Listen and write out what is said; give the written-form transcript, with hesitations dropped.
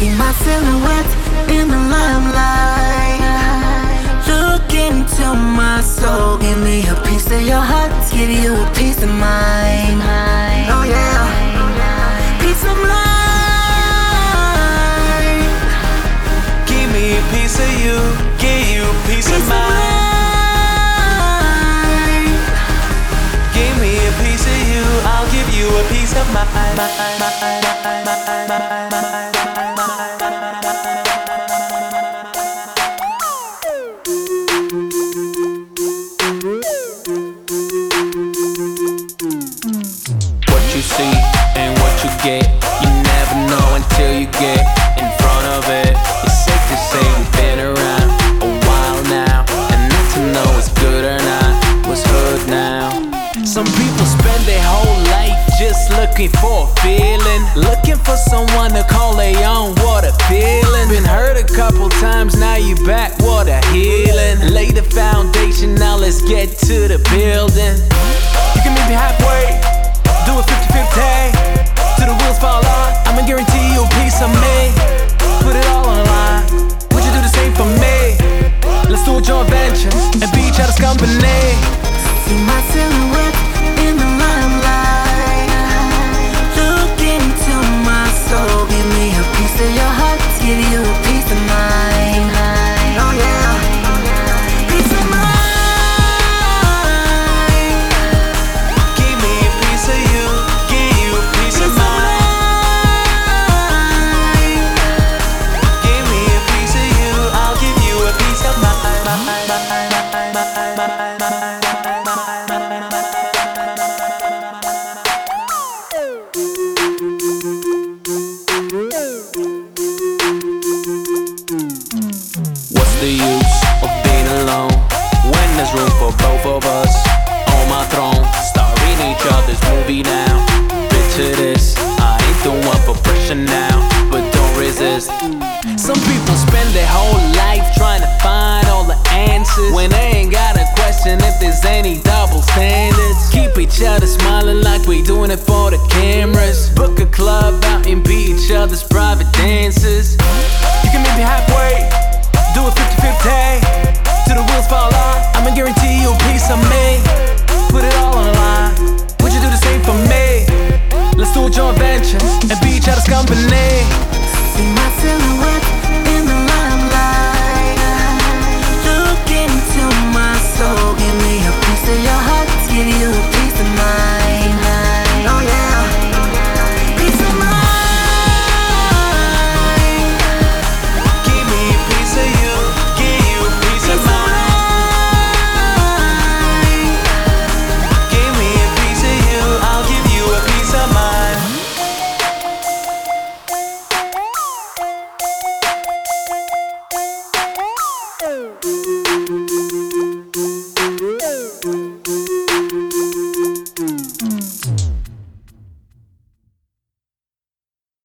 See my silhouette in the limelight. Look into my soul. Give me a piece of your heart, give you a piece of mine. Oh yeah, piece of mine. Give me a piece of you, give you a piece of mine. Give me a piece of you, I'll give you a piece of mine. What you see and what you get, you never know until you get in front of it. It's safe to say we've been around a while now, and not to know what's good or not, what's hood now. Some people spend their whole life just looking for a feeling, looking for someone to call their own. What a feeling. Been hurt a couple times, now you back, what a healing. Lay the foundation, now let's get to the building. You can meet me halfway, do it 50-50, till the wheels fall off. I'ma guarantee you a piece of me. Put it all on the line, would you do the same for me? Let's do a joint venture and be each other's company. See my silhouette in the limelight. Look into my soul. Give me a piece of your heart, give you a piece of mine. Oh yeah, piece of mine. Give me a piece of you, give you a piece of mine. Give me a piece of you, I'll give you a piece of mine. What's the use of being alone when there's room for both of us on my throne, starring each other's movie now? Picture this, I ain't the one for pressure now, but don't resist. Some people spend their whole life trying to find all the answers when they ain't got a question if there's any double standards. Keep each other smiling like we doing it for the cameras. Book a club out and be each other's private dancers. You can meet me halfway, do it 50-50, till the wheels fall off. I'ma guarantee you a piece of me. Put it all on the line, would you do the same for me? Let's do a joint venture and be each other's company. See my silhouette